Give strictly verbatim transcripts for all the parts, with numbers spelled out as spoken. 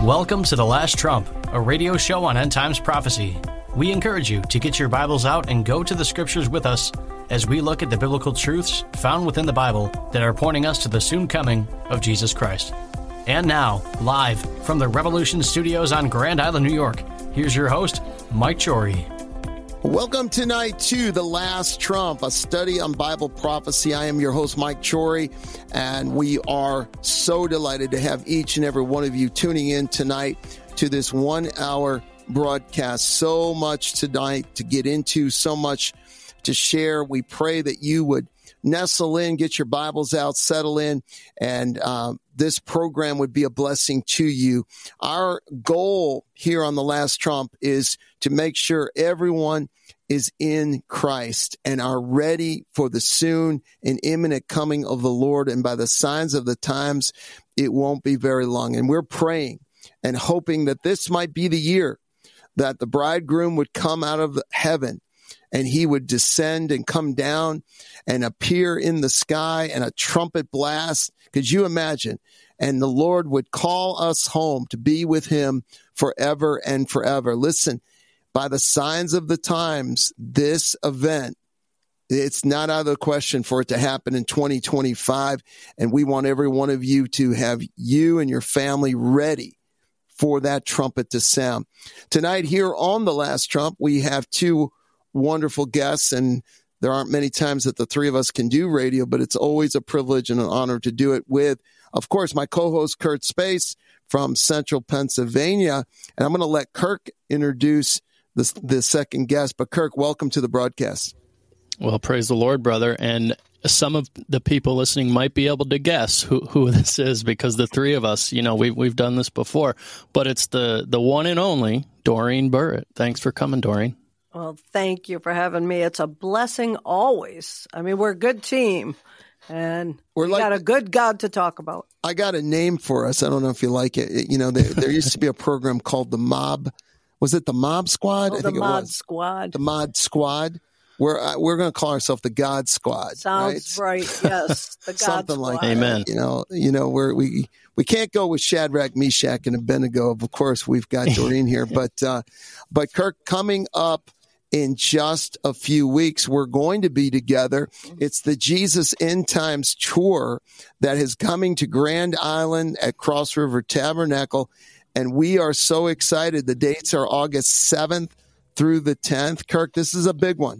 Welcome to The Last Trump, a radio show on end times prophecy. We encourage you to get your Bibles out and go to the scriptures with us as we look at the biblical truths found within the Bible that are pointing us to the soon coming of Jesus Christ. And now, live from the Revolution Studios on Grand Island, New York, here's your host, Mike Chory. Welcome tonight to The Last Trump, a study on Bible prophecy. I am your host, Mike Chory, and we are so delighted to have each and every one of you tuning in tonight to this one-hour broadcast. So much tonight to get into, so much to share. We pray that you would nestle in, get your Bibles out, settle in, and um, this program would be a blessing to you. Our goal here on The Last Trump is to make sure everyone is in Christ and are ready for the soon and imminent coming of the Lord. And by the signs of the times, it won't be very long. And we're praying and hoping that this might be the year that the bridegroom would come out of heaven and he would descend and come down and appear in the sky and a trumpet blast. Could you imagine? And the Lord would call us home to be with him forever and forever. Listen, by the signs of the times, this event, it's not out of the question for it to happen in twenty twenty-five. And we want every one of you to have you and your family ready for that trumpet to sound. Tonight here on The Last Trump, we have two wonderful guests, and there aren't many times that the three of us can do radio, but it's always a privilege and an honor to do it with, of course, my co-host Kurt Space from Central Pennsylvania. And I'm going to let Kirk introduce the, the second guest. But Kirk, welcome to the broadcast. Well, praise the Lord, brother. And some of the people listening might be able to guess who, who this is, because the three of us, you know, we've, we've done this before. But it's the, the one and only Doreen Burrett. Thanks for coming, Doreen. Well, thank you for having me. It's a blessing always. I mean, we're a good team, and we're we like, got a good God to talk about. I got a name for us. I don't know if you like it. You know, there, there used to be a program called the Mob. Was it the Mob Squad? Oh, I the think Mod it was. Squad. The Mod Squad. We're uh, we're going to call ourselves the God Squad. Sounds right, right yes. The God Something Squad. like that. Amen. You know, you know, we're, we we can't go with Shadrach, Meshach, and Abednego. Of course, we've got Doreen here, but uh, but Kirk, coming up in just a few weeks, we're going to be together. It's the Jesus End Times Tour that is coming to Grand Island at Cross River Tabernacle, and we are so excited. The dates are August seventh through the tenth. Kirk, this is a big one.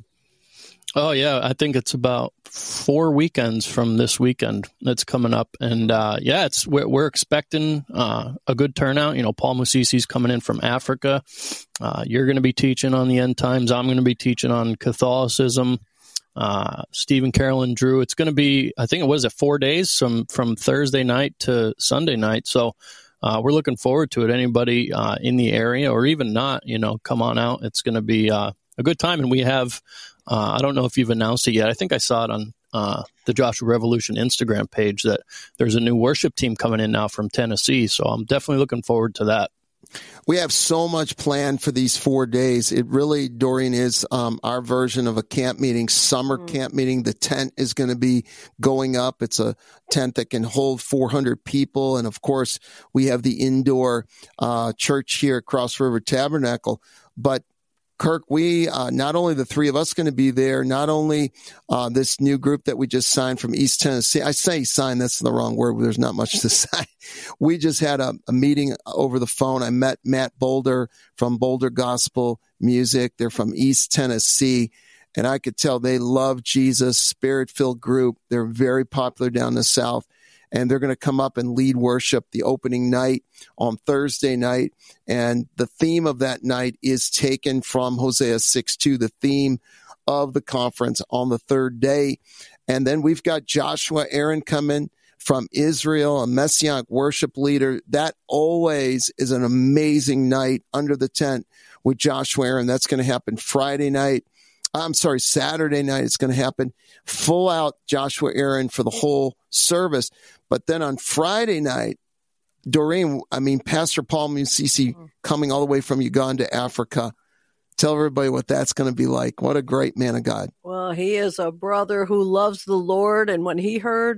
Oh, yeah. I think it's about four weekends from this weekend that's coming up. And, uh, yeah, it's we're, we're expecting uh, a good turnout. You know, Paul Musisi's coming in from Africa. Uh, you're going to be teaching on the end times. I'm going to be teaching on Catholicism. Uh, Stephen, Carolyn, Drew. It's going to be, I think it was, at four days from, from Thursday night to Sunday night. So uh, we're looking forward to it. Anybody uh, in the area or even not, you know, come on out. It's going to be uh, a good time. And we have... Uh, I don't know if you've announced it yet. I think I saw it on uh, the Joshua Revolution Instagram page that there's a new worship team coming in now from Tennessee. So I'm definitely looking forward to that. We have so much planned for these four days. It really, Doreen, is um, our version of a camp meeting, summer mm. camp meeting. The tent is going to be going up. It's a tent that can hold four hundred people. And, of course, we have the indoor uh, church here at Cross River Tabernacle. But Kirk, we, uh, not only the three of us going to be there, not only uh, this new group that we just signed from East Tennessee. I say sign, that's the wrong word. There's not much to sign. We just had a, a meeting over the phone. I met Matt Boulder from Boulder Gospel Music. They're from East Tennessee, and I could tell they love Jesus, spirit-filled group. They're very popular down the South. And they're going to come up and lead worship the opening night on Thursday night. And the theme of that night is taken from Hosea six two, the theme of the conference on the third day. And then we've got Joshua Aaron coming from Israel, a Messianic worship leader. That always is an amazing night under the tent with Joshua Aaron. That's going to happen Friday night. I'm sorry, Saturday night. It's going to happen full out Joshua Aaron for the whole service. But then on Friday night, Doreen, I mean, Pastor Paul Musisi coming all the way from Uganda, Africa. Tell everybody what that's going to be like. What a great man of God. Well, he is a brother who loves the Lord. And when he heard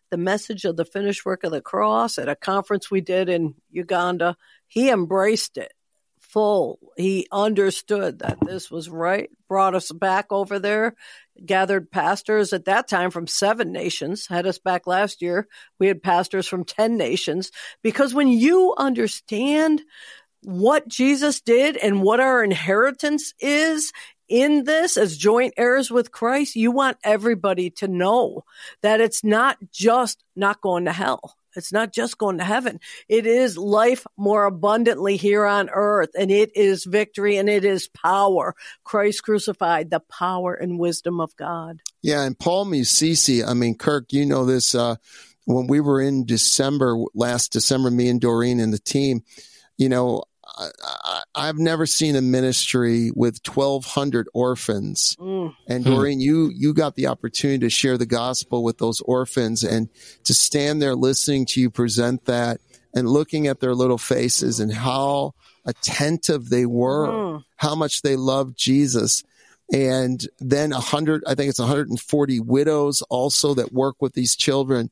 the message of the finished work of the cross at a conference we did in Uganda. He embraced it full. He understood that this was right, brought us back over there, gathered pastors at that time from seven nations, had us back last year. We had pastors from ten nations, because when you understand what Jesus did and what our inheritance is in this as joint heirs with Christ, you want everybody to know that it's not just not going to hell. It's not just going to heaven. It is life more abundantly here on earth, and it is victory, and it is power. Christ crucified, the power and wisdom of God. Yeah, and Paul Musisi, I mean, Kirk, you know this, uh, when we were in December, last December, me and Doreen and the team, you know, I, I, I've never seen a ministry with twelve hundred orphans. Mm. And Doreen, you, you got the opportunity to share the gospel with those orphans, and to stand there listening to you present that and looking at their little faces and how attentive they were, mm. how much they loved Jesus. And then a hundred, I think it's one hundred forty widows also that work with these children.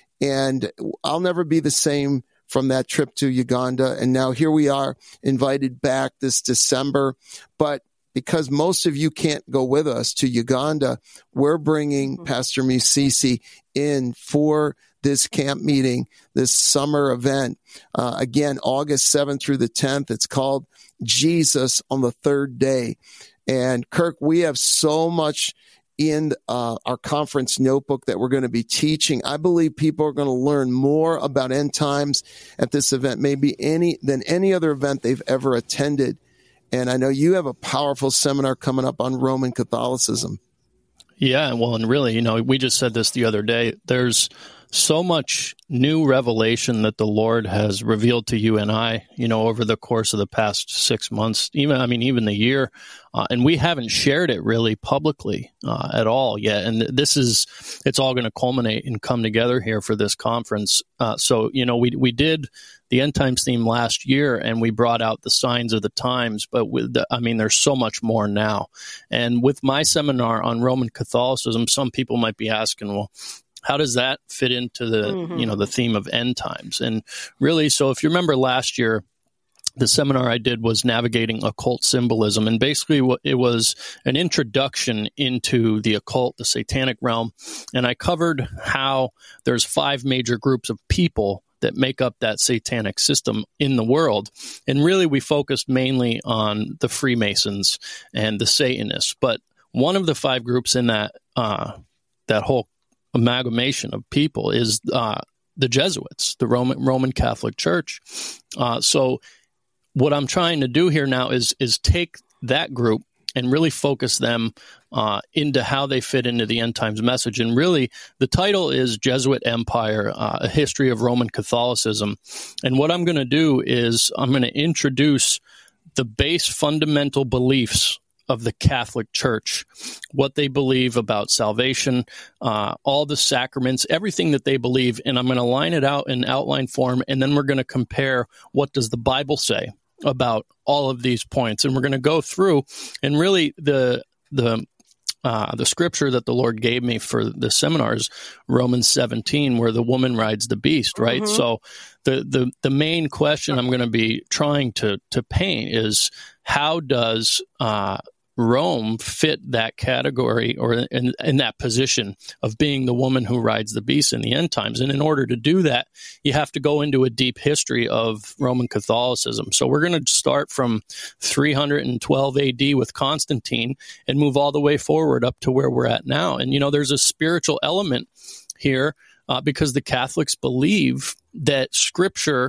And I'll never be the same from that trip to Uganda. And now here we are, invited back this December. But because most of you can't go with us to Uganda, we're bringing mm-hmm. Pastor Musisi in for this camp meeting, this summer event. Uh, again, August seventh through the tenth. It's called Jesus on the Third Day. And Kirk, we have so much in uh, our conference notebook that we're going to be teaching. I believe people are going to learn more about end times at this event, maybe any than any other event they've ever attended. And I know you have a powerful seminar coming up on Roman Catholicism. Yeah, well, and really, you know, we just said this the other day. There's so much new revelation that the Lord has revealed to you and I, you know, over the course of the past six months, even, I mean, even the year. Uh, and we haven't shared it really publicly uh, at all yet. And this is, it's all going to culminate and come together here for this conference. Uh, so, you know, we we did the End Times theme last year, and we brought out the signs of the times. But with the, I mean, there's so much more now. And with my seminar on Roman Catholicism, some people might be asking, well, how does that fit into the, mm-hmm. you know, the theme of end times? And really, so if you remember last year, the seminar I did was navigating occult symbolism. And basically what it was an introduction into the occult, the satanic realm. And I covered how there's five major groups of people that make up that satanic system in the world. And really, we focused mainly on the Freemasons and the Satanists. But one of the five groups in that, uh, that whole amalgamation of people is uh, the Jesuits, the Roman Roman Catholic Church. Uh, so what I'm trying to do here now is is take that group and really focus them uh, into how they fit into the end times message. And really, the title is Jesuit Empire, uh, A History of Roman Catholicism. And what I'm going to do is I'm going to introduce the base fundamental beliefs of the Catholic Church, what they believe about salvation, uh, all the sacraments, everything that they believe. And I'm going to line it out in outline form, and then we're going to compare what does the Bible say about all of these points. And we're going to go through, and really the the uh, the scripture that the Lord gave me for the seminars, Romans seventeen, where the woman rides the beast, right? Mm-hmm. So the, the the main question I'm going to be trying to to paint is, how does uh, Rome fit that category, or in, in that position of being the woman who rides the beast in the end times? And in order to do that, you have to go into a deep history of Roman Catholicism. So we're going to start from three hundred twelve A D with Constantine and move all the way forward up to where we're at now. And, you know, there's a spiritual element here uh, because the Catholics believe that Scripture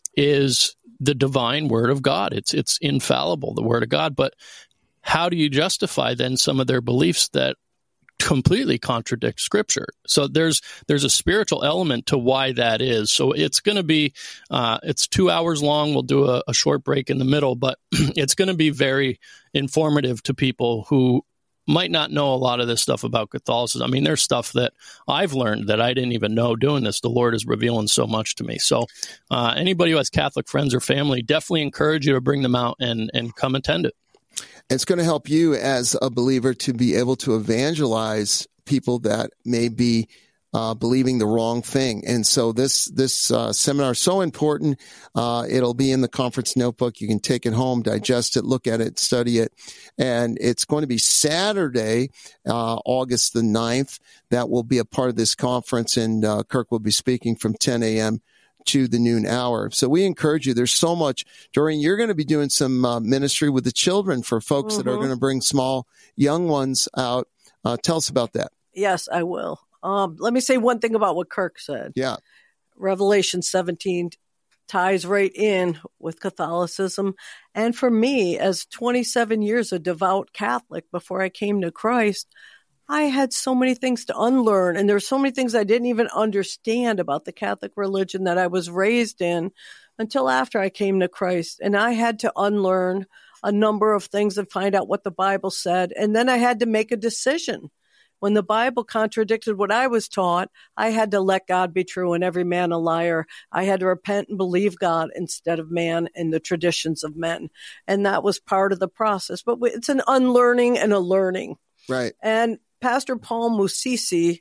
is the divine Word of God. It's it's infallible, the Word of God. But how do you justify then some of their beliefs that completely contradict Scripture? So there's there's a spiritual element to why that is. So it's going to be uh, it's two hours long. We'll do a, a short break in the middle, but it's going to be very informative to people who might not know a lot of this stuff about Catholicism. I mean, there's stuff that I've learned that I didn't even know doing this. The Lord is revealing so much to me. So uh, anybody who has Catholic friends or family, definitely encourage you to bring them out and, and come attend it. It's going to help you as a believer to be able to evangelize people that may be uh, believing the wrong thing. And so this this uh, seminar is so important. Uh, it'll be in the conference notebook. You can take it home, digest it, look at it, study it. And it's going to be Saturday, uh, August the ninth. That will be a part of this conference, and uh, Kirk will be speaking from ten a.m. to the noon hour. So we encourage you. There's so much. Doreen, you're going to be doing some uh, ministry with the children for folks mm-hmm. that are going to bring small, young ones out. Uh, tell us about that. Yes, I will. Um, let me say one thing about what Kirk said. Yeah. Revelation seventeen ties right in with Catholicism. And for me, as twenty-seven years a devout Catholic before I came to Christ, I had so many things to unlearn, and there's so many things I didn't even understand about the Catholic religion that I was raised in until after I came to Christ. And I had to unlearn a number of things and find out what the Bible said. And then I had to make a decision. When the Bible contradicted what I was taught, I had to let God be true and every man a liar. I had to repent and believe God instead of man and the traditions of men. And that was part of the process. But it's an unlearning and a learning. Right. And Pastor Paul Musisi,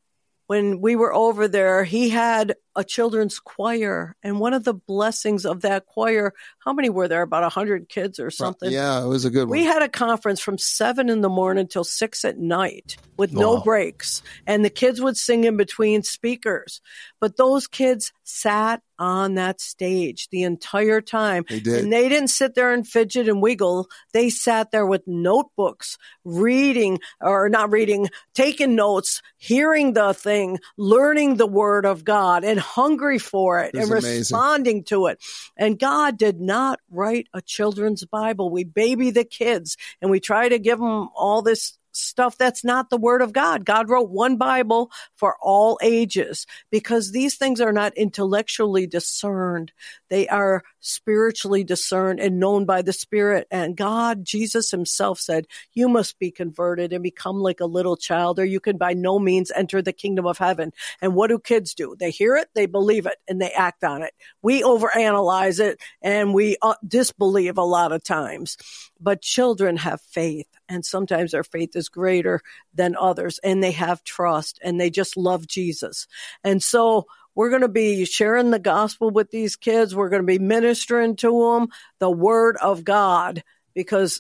when we were over there, he had a children's choir. And one of the blessings of that choir, how many were there? About one hundred kids or something? Yeah, it was a good one. We had a conference from seven in the morning till six at night with wow. no breaks. And the kids would sing in between speakers. But those kids sat on that stage the entire time. They did. And they didn't sit there and fidget and wiggle. They sat there with notebooks, reading, or not reading, taking notes, hearing the thing, learning the word of God, and hungry for it, it and amazing. responding to it. And God did not write a children's Bible. We baby the kids, and we try to give them all this stuff that's not the word of God. God wrote one Bible for all ages because these things are not intellectually discerned. They are spiritually discerned and known by the Spirit. And God, Jesus himself said, you must be converted and become like a little child, or you can by no means enter the kingdom of heaven. And what do kids do? They hear it, they believe it, and they act on it. We overanalyze it and we uh, disbelieve a lot of times. But children have faith, and sometimes their faith is greater than others, and they have trust, and they just love Jesus. And so we're going to be sharing the gospel with these kids. We're going to be ministering to them the word of God, because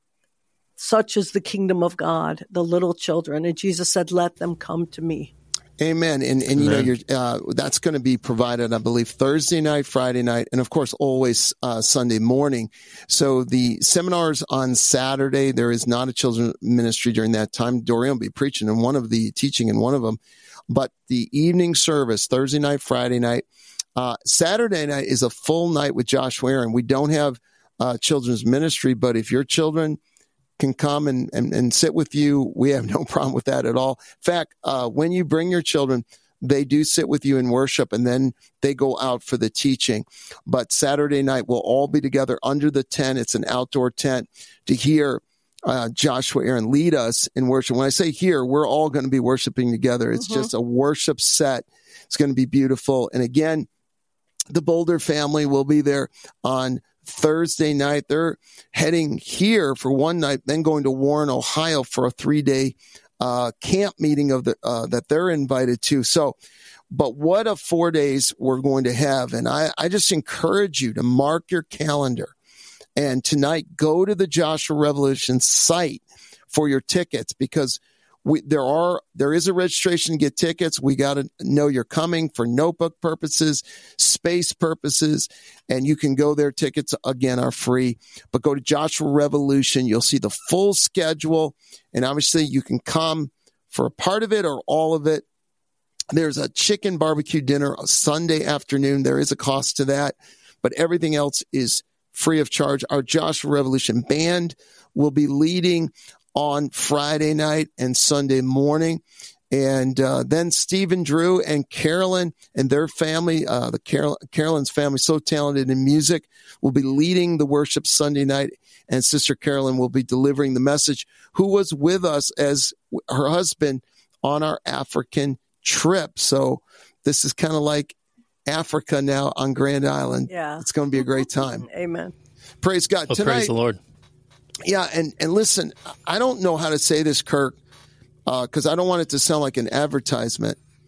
such is the kingdom of God, the little children. And Jesus said, let them come to me. Amen. And, and you know, you're, uh, that's going to be provided, I believe, Thursday night, Friday night, and of course, always uh, Sunday morning. So the seminars on Saturday, there is not a children's ministry during that time. Doreen will be preaching in one of the, teaching in one of them. But the evening service, Thursday night, Friday night, uh, Saturday night is a full night with Joshua Aaron. We don't have uh, children's ministry, but if your children can come and, and, and sit with you, we have no problem with that at all. In fact, uh, when you bring your children, they do sit with you in worship, and then they go out for the teaching. But Saturday night, we'll all be together under the tent. It's an outdoor tent to hear uh, Joshua Aaron lead us in worship. When I say here, we're all going to be worshiping together. It's mm-hmm. just a worship set. It's going to be beautiful. And again, the Boulder family will be there on Thursday night. They're heading here for one night, then going to Warren, Ohio for a three-day uh, camp meeting of the uh, that they're invited to. So, but what a four days we're going to have. And I, I just encourage you to mark your calendar. And tonight, go to the Joshua Revolution site for your tickets, because We, there are, there is a registration to get tickets. We got to know you're coming for notebook purposes, space purposes, and you can go there. Tickets, again, are free, but go to Joshua Revolution. You'll see the full schedule, and obviously you can come for a part of it or all of it. There's a chicken barbecue dinner a Sunday afternoon. There is a cost to that, but everything else is free of charge. Our Joshua Revolution band will be leading on Friday night and Sunday morning. And uh, then Stephen Drew and Carolyn and their family, uh, the Carol- Carolyn's family, so talented in music, will be leading the worship Sunday night. And Sister Carolyn will be delivering the message, who was with us as her husband on our African trip. So this is kind of like Africa now on Grand Island. Yeah. It's going to be a great time. Amen. Praise God. Oh, Tonight, praise the Lord. Yeah, and, and listen, I don't know how to say this, Kirk, because uh, I don't want it to sound like an advertisement.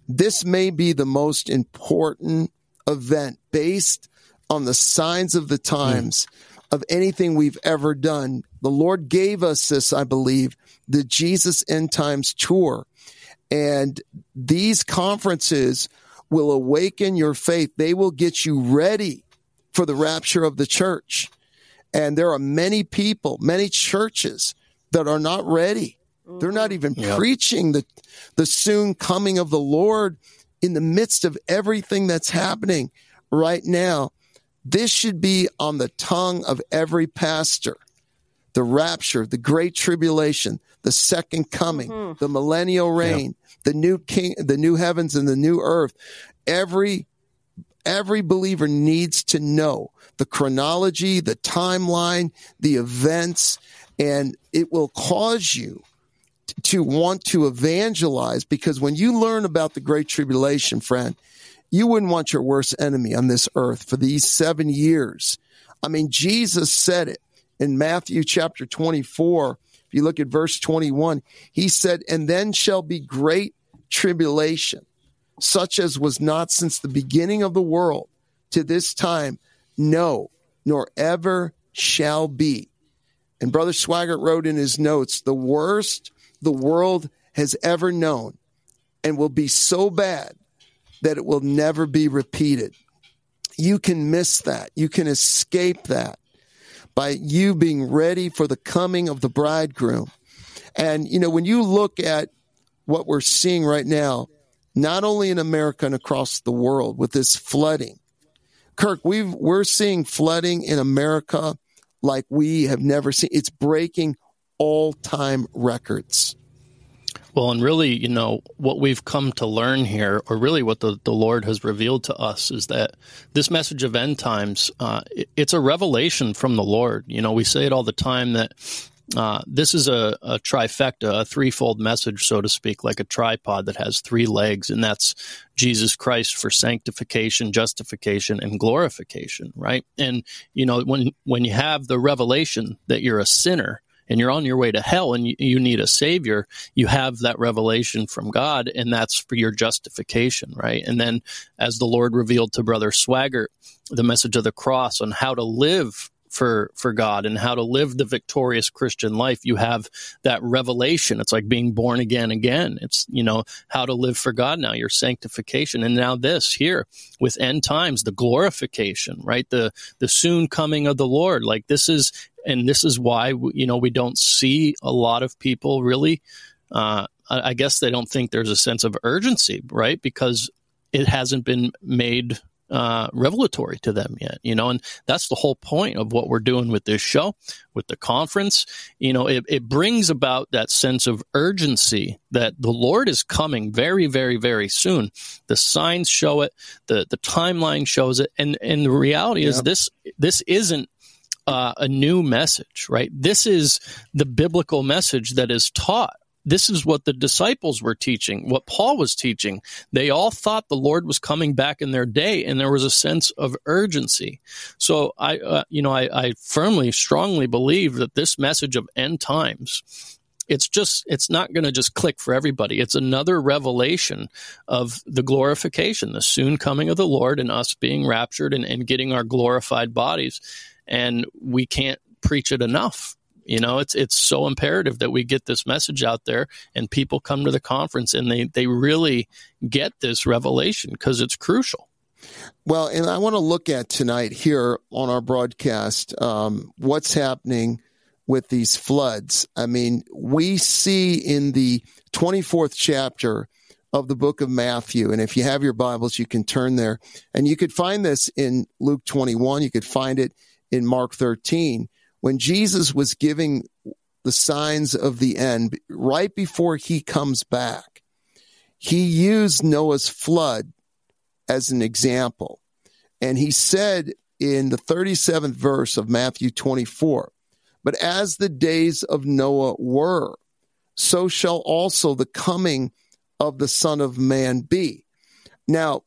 This may be the most important event based on the signs of the times mm. of anything we've ever done. The Lord gave us this, I believe, the Jesus End Times Tour. And these conferences will awaken your faith. They will get you ready for the rapture of the church. And there are many people, many churches that are not ready. They're not even yep. preaching the, the soon coming of the Lord in the midst of everything that's happening right now. This should be on the tongue of every pastor. The rapture, the great tribulation, the second coming, mm-hmm. the millennial reign, yep. the new king, the new heavens and the new earth. Every, every believer needs to know the chronology, the timeline, the events, and it will cause you to want to evangelize, because when you learn about the Great Tribulation, friend, you wouldn't want your worst enemy on this earth for these seven years. I mean, Jesus said it in Matthew chapter twenty-four. If you look at verse twenty-one, he said, "And then shall be great tribulation, such as was not since the beginning of the world to this time, no, nor ever shall be." And Brother Swaggart wrote in his notes, the worst the world has ever known, and will be so bad that it will never be repeated. You can miss that. You can escape that by you being ready for the coming of the bridegroom. And, you know, when you look at what we're seeing right now, not only in America and across the world with this flooding, Kirk, we've, we're seeing flooding in America like we have never seen. It's breaking all-time records. Well, and really, you know, what we've come to learn here, or really what the, the Lord has revealed to us, is that this message of end times, uh, it, it's a revelation from the Lord. You know, we say it all the time that uh, this is a, a trifecta, a threefold message, so to speak, like a tripod that has three legs, and that's Jesus Christ for sanctification, justification, and glorification, right? And, you know, when when you have the revelation that you're a sinner, and you're on your way to hell and you, you need a savior, you have that revelation from God, and that's for your justification, right? And then as the Lord revealed to Brother Swaggart, the message of the cross on how to live for for God and how to live the victorious Christian life, you have that revelation. It's like being born again again. It's, you know, how to live for God now, your sanctification. And now this here with end times, the glorification, right? The the soon coming of the Lord. Like this is, and this is why, you know, we don't see a lot of people really, uh, I guess they don't think there's a sense of urgency, right? Because it hasn't been made Uh, revelatory to them yet, you know, and that's the whole point of what we're doing with this show, with the conference. You know, it, it brings about that sense of urgency that the Lord is coming very, very, very soon. The signs show it, the the timeline shows it, and and the reality is yep. this this isn't uh, a new message, right? This is the biblical message that is taught. This is what the disciples were teaching, what Paul was teaching. They all thought the Lord was coming back in their day, and there was a sense of urgency. So I, uh, you know, I, I firmly, strongly believe that this message of end times, it's just, it's not going to just click for everybody. It's another revelation of the glorification, the soon coming of the Lord, and us being raptured and, and getting our glorified bodies. And we can't preach it enough. You know, it's it's so imperative that we get this message out there and people come to the conference and they, they really get this revelation because it's crucial. Well, and I want to look at tonight here on our broadcast um, what's happening with these floods. I mean, we see in the twenty-fourth chapter of the book of Matthew, and if you have your Bibles, you can turn there, and you could find this in Luke twenty-one. You could find it in Mark thirteen. When Jesus was giving the signs of the end, right before he comes back, he used Noah's flood as an example. And he said in the thirty-seventh verse of Matthew twenty-four, "But as the days of Noah were, so shall also the coming of the Son of Man be." Now,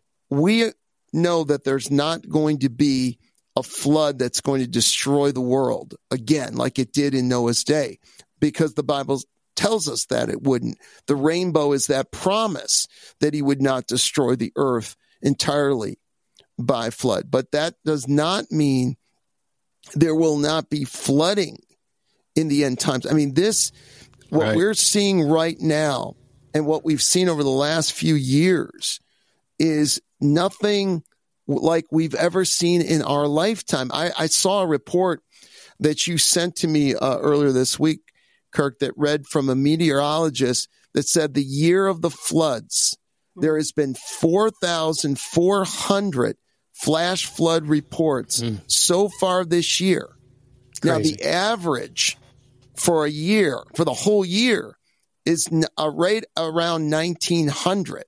we know that there's not going to be a flood that's going to destroy the world again, like it did in Noah's day, because the Bible tells us that it wouldn't. The rainbow is that promise that he would not destroy the earth entirely by flood. But that does not mean there will not be flooding in the end times. I mean, this, what right. we're seeing right now and what we've seen over the last few years is nothing like we've ever seen in our lifetime. I, I saw a report that you sent to me uh, earlier this week, Kirk, that read from a meteorologist that said the year of the floods, there has been four thousand four hundred flash flood reports mm. so far this year. Crazy. Now, the average for a year, for the whole year, is a rate around nineteen hundred.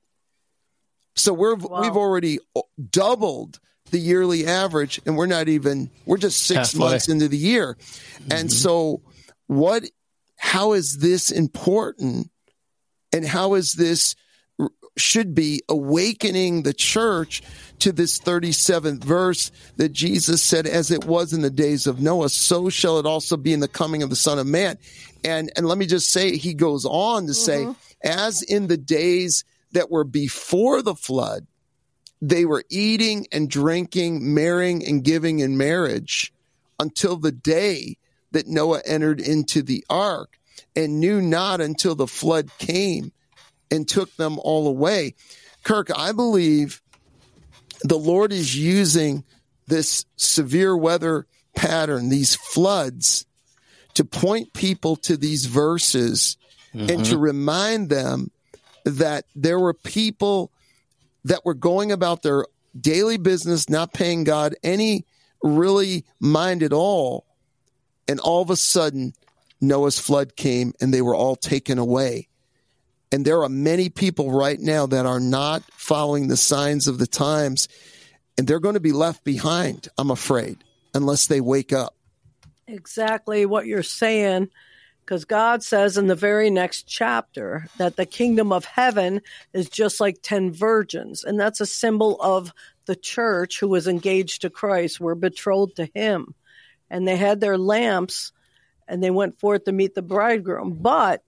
So we're, wow. we've already doubled the yearly average, and we're not even, we're just six Halfway. months into the year. Mm-hmm. And so what, how is this important, and how is this should be awakening the church to this thirty-seventh verse that Jesus said, as it was in the days of Noah, so shall it also be in the coming of the Son of Man. And, and let me just say, he goes on to mm-hmm. say, as in the days that were before the flood, they were eating and drinking, marrying and giving in marriage until the day that Noah entered into the ark, and knew not until the flood came and took them all away. Kirk, I believe the Lord is using this severe weather pattern, these floods, to point people to these verses mm-hmm. and to remind them that there were people that were going about their daily business, not paying God any really mind at all. And all of a sudden, Noah's flood came and they were all taken away. And there are many people right now that are not following the signs of the times, and they're going to be left behind, I'm afraid, unless they wake up. Exactly what you're saying, because God says in the very next chapter that the kingdom of heaven is just like ten virgins, and that's a symbol of the church who was engaged to Christ, were betrothed to him, and they had their lamps, and they went forth to meet the bridegroom. But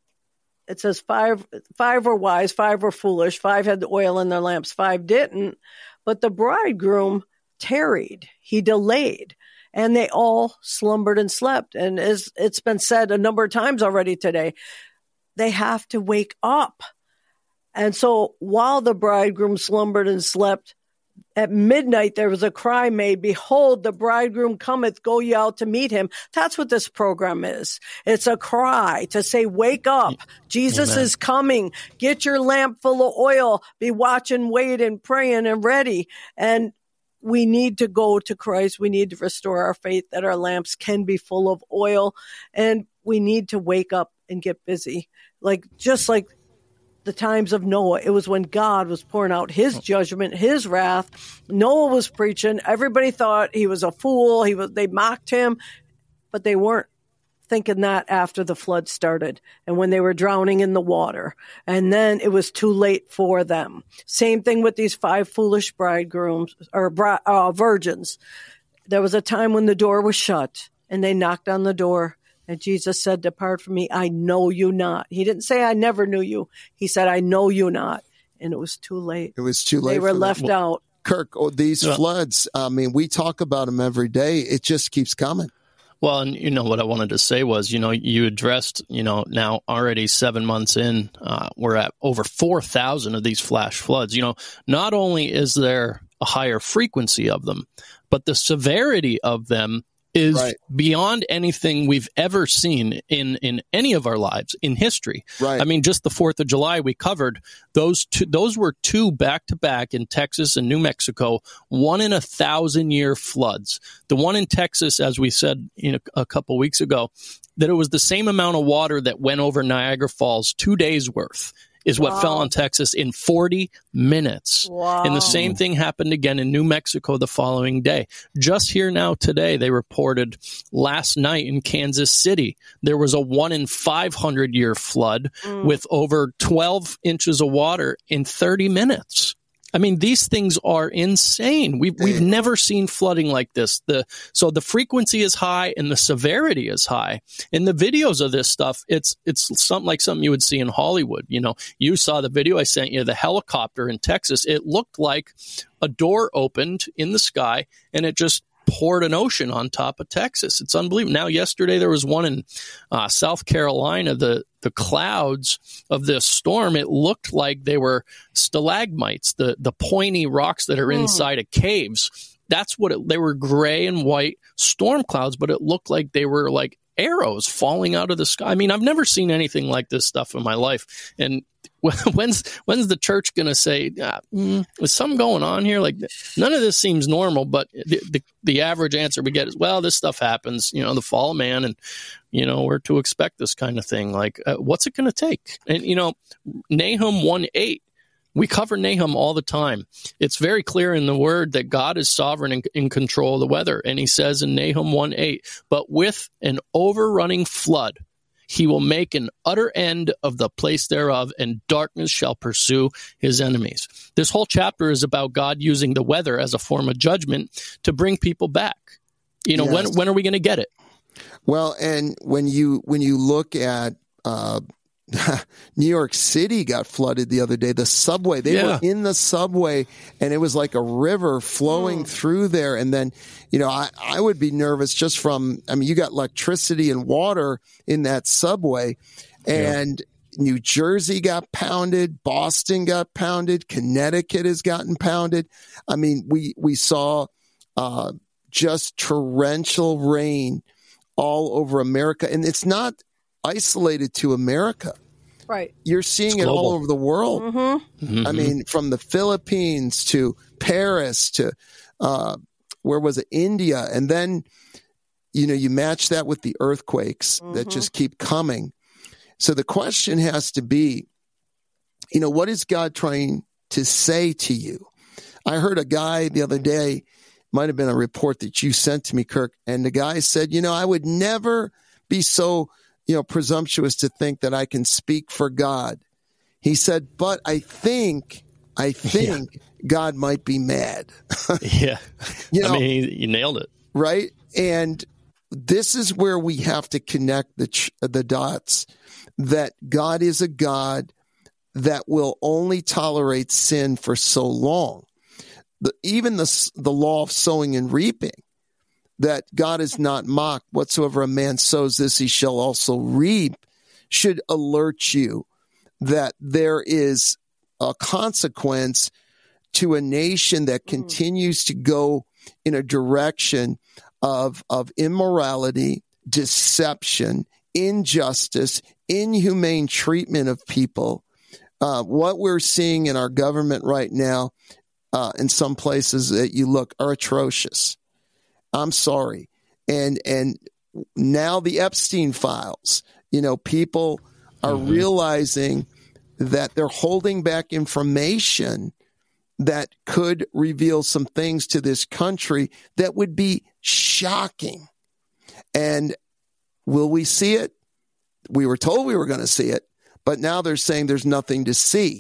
it says five five were wise, five were foolish, five had the oil in their lamps, five didn't. But the bridegroom tarried. He delayed. And they all slumbered and slept. And as it's been said a number of times already today, they have to wake up. And so while the bridegroom slumbered and slept, at midnight there was a cry made, behold, the bridegroom cometh, go ye out to meet him. That's what this program is. It's a cry to say, wake up. Jesus Amen. Is coming. Get your lamp full of oil. Be watching, waiting, praying, and ready. And we need to go to Christ. We need to restore our faith that our lamps can be full of oil. And we need to wake up and get busy. Like, just like the times of Noah, it was when God was pouring out his judgment, his wrath. Noah was preaching. Everybody thought he was a fool. He was, they mocked him, but they weren't thinking that after the flood started and when they were drowning in the water. And then it was too late for them. Same thing with these five foolish bridegrooms or uh, virgins. There was a time when the door was shut and they knocked on the door. And Jesus said, depart from me, I know you not. He didn't say, I never knew you. He said, I know you not. And it was too late. It was too late. They were left them. out. Kirk, oh, these yeah. floods, I mean, we talk about them every day. It just keeps coming. Well, and you know, what I wanted to say was, you know, you addressed, you know, now already seven months in, uh, we're at over four thousand of these flash floods. You know, not only is there a higher frequency of them, but the severity of them is right. beyond anything we've ever seen in, in any of our lives in history. Right. I mean, just the fourth of July we covered, those two, those were two back-to-back in Texas and New Mexico, one in a thousand-year floods. The one in Texas, as we said you know, a couple weeks ago, that it was the same amount of water that went over Niagara Falls, two days' worth. Is what wow. fell on Texas in forty minutes. Wow. And the same thing happened again in New Mexico the following day. Just here now today, they reported last night in Kansas City, there was a one in five hundred year flood mm. with over twelve inches of water in thirty minutes. I mean, these things are insane. We've we've never seen flooding like this. The so the frequency is high and the severity is high. In the videos of this stuff, it's it's something like something you would see in Hollywood. You know, you saw the video I sent you, the helicopter in Texas. It looked like a door opened in the sky and it just poured an ocean on top of Texas. It's unbelievable. Now, yesterday there was one in uh, South Carolina. The the clouds of this storm, it looked like they were stalagmites, the the pointy rocks that are inside of caves. That's what it, they were, gray and white storm clouds, but it looked like they were like arrows falling out of the sky. I mean, I've never seen anything like this stuff in my life. And when's when's the church going to say, ah, mm, is something going on here? Like, none of this seems normal, but the, the the average answer we get is, well, this stuff happens, you know, the fall of man, and, you know, we're to expect this kind of thing. Like, uh, what's it going to take? And, you know, Nahum one eight, we cover Nahum all the time. It's very clear in the word that God is sovereign and in control of the weather. And he says in Nahum one eight, but with an overrunning flood, he will make an utter end of the place thereof, and darkness shall pursue his enemies. This whole chapter is about God using the weather as a form of judgment to bring people back. You know, yes. when when are we going to get it? Well, and when you when you look at uh, New York City got flooded the other day, the subway, they yeah. were in the subway and it was like a river flowing mm. through there. And then, you know, I, I would be nervous just from, I mean, you got electricity and water in that subway, and yeah. New Jersey got pounded, Boston got pounded, Connecticut has gotten pounded. I mean, we, we saw uh, just torrential rain all over America, and it's not isolated to America. Right. You're seeing it all over the world. Mm-hmm. Mm-hmm. I mean, from the Philippines to Paris to, uh, where was it? India. And then, you know, you match that with the earthquakes mm-hmm. that just keep coming. So the question has to be, you know, what is God trying to say to you? I heard a guy the other day, might have been a report that you sent to me, Kirk, and the guy said, you know, I would never be so, you know, presumptuous to think that I can speak for God. He said, but I think, I think yeah. God might be mad. yeah. You know, I mean, you nailed it. Right. And this is where we have to connect the, ch- the dots, that God is a God that will only tolerate sin for so long. The, even the, the law of sowing and reaping, that God is not mocked. Whatsoever a man sows, this he shall also reap, should alert you that there is a consequence to a nation that mm. continues to go in a direction of, of immorality, deception, injustice, inhumane treatment of people. Uh, what we're seeing in our government right now, uh, in some places that you look, are atrocious. I'm sorry. And and now the Epstein files, you know, people are mm-hmm. realizing that they're holding back information that could reveal some things to this country that would be shocking. And will we see it? We were told we were going to see it, but now they're saying there's nothing to see.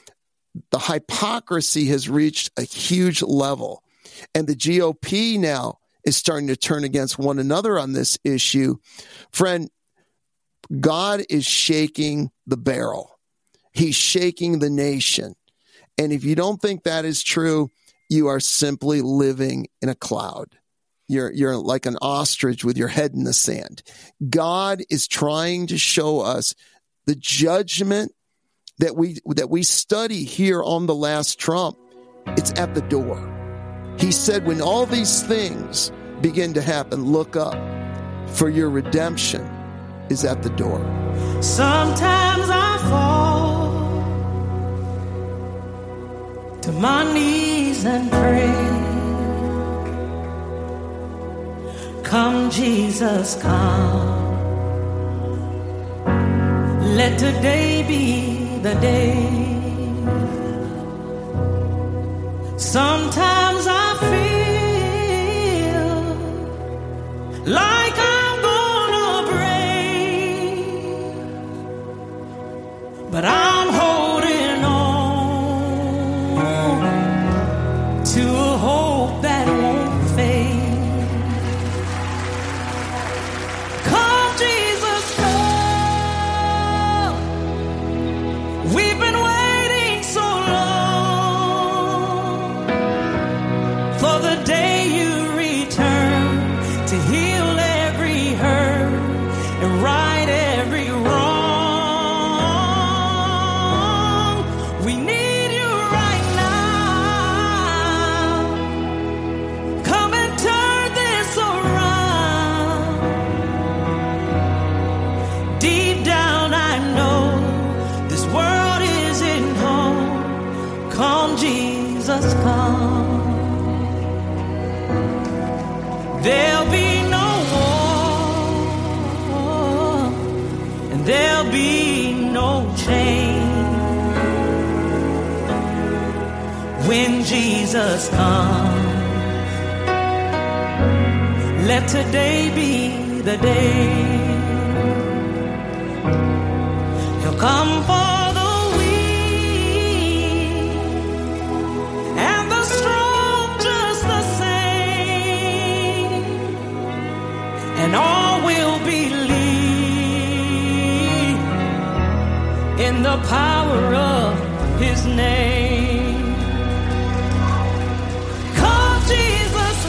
The hypocrisy has reached a huge level, and the G O P now is starting to turn against one another on this issue. Friend, God is shaking the barrel. He's shaking the nation. And if you don't think that is true, you are simply living in a cloud. You're, you're like an ostrich with your head in the sand. God is trying to show us the judgment that we, that we study here on The Last Trump. It's at the door. He said, when all these things begin to happen, look up, for your redemption is at the door. Sometimes I fall to my knees and pray. Come, Jesus, come. Let today be the day. Sometimes I feel like I'm gonna break, but I'm holding on for the day you return to heal every hurt and right every wrong. We need you right now. Come and turn this around. Deep down I know this world isn't home. Come Jesus, come. There'll be no war, and there'll be no change when Jesus comes. Let today be the day. He'll come for the weak and the strong just the same, and all will believe in the power of his name. Come, Jesus,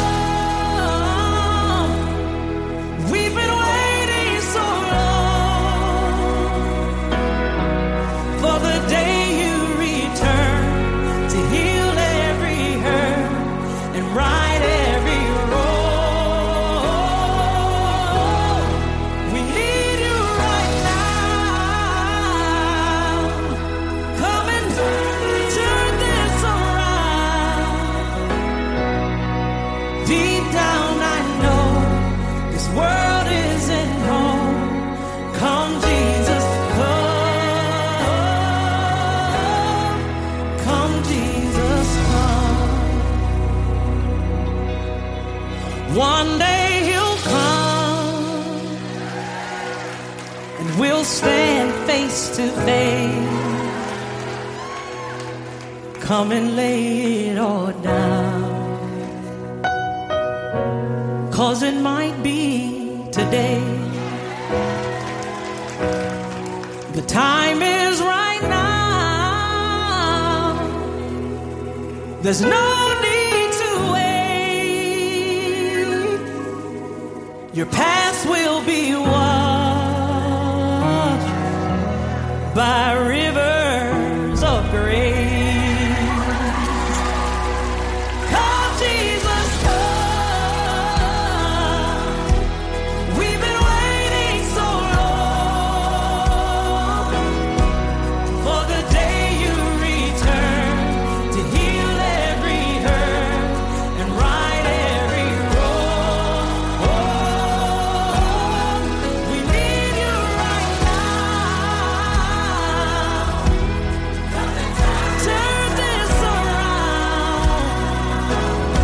come. We've been waiting so long for the day you return to heal every hurt and right every wrong. We need you right now. Come and turn this around. Deep down I know this world isn't home. Come Jesus, come. Come Jesus, come. One day he'll come and we'll stand face to face. Come and lay it all down. 'Cause it might be today. The time is right now. There's no need to wait. Your past will be washed by rivers of grace. Come, Jesus, come. We've been waiting so long for the day you return to heal every hurt and right every wrong. We need you right now. Turn this around.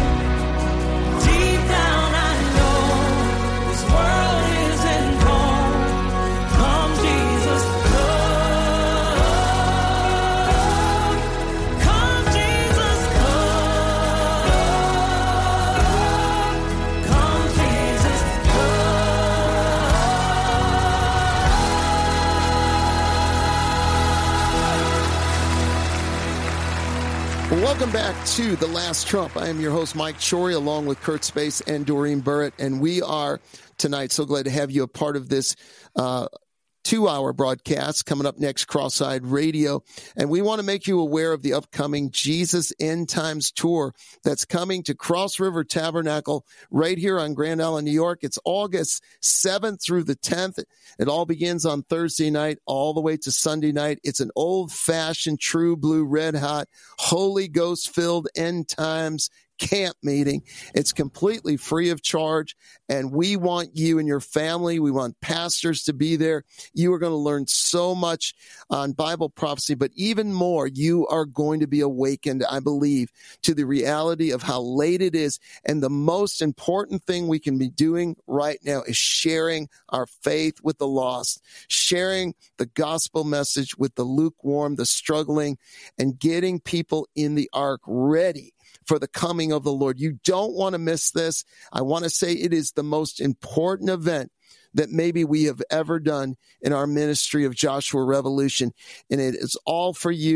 Deep down I know this world isn't home. Come Jesus, come. Come Jesus, come. Come Jesus, Well, welcome back to The Last Trump. I am your host, Mike Chory, along with Kurt Space and Doreen Burrett. And we are tonight so glad to have you a part of this uh, two-hour broadcast coming up next, Cross-Eyed Radio. And we want to make you aware of the upcoming Jesus End Times Tour that's coming to Cross River Tabernacle right here on Grand Island, New York. It's August seventh through the tenth. It all begins on Thursday night all the way to Sunday night. It's an old-fashioned, true blue, red-hot, Holy Ghost-filled End Times camp meeting. It's completely free of charge, and we want you and your family. We want pastors to be there. You are going to learn so much on Bible prophecy, but even more, you are going to be awakened, I believe, to the reality of how late it is. And the most important thing we can be doing right now is sharing our faith with the lost, sharing the gospel message with the lukewarm, the struggling, and getting people in the ark ready for the coming of the Lord. You don't want to miss this. I want to say it is the most important event that maybe we have ever done in our ministry of Joshua Revolution. And it is all for you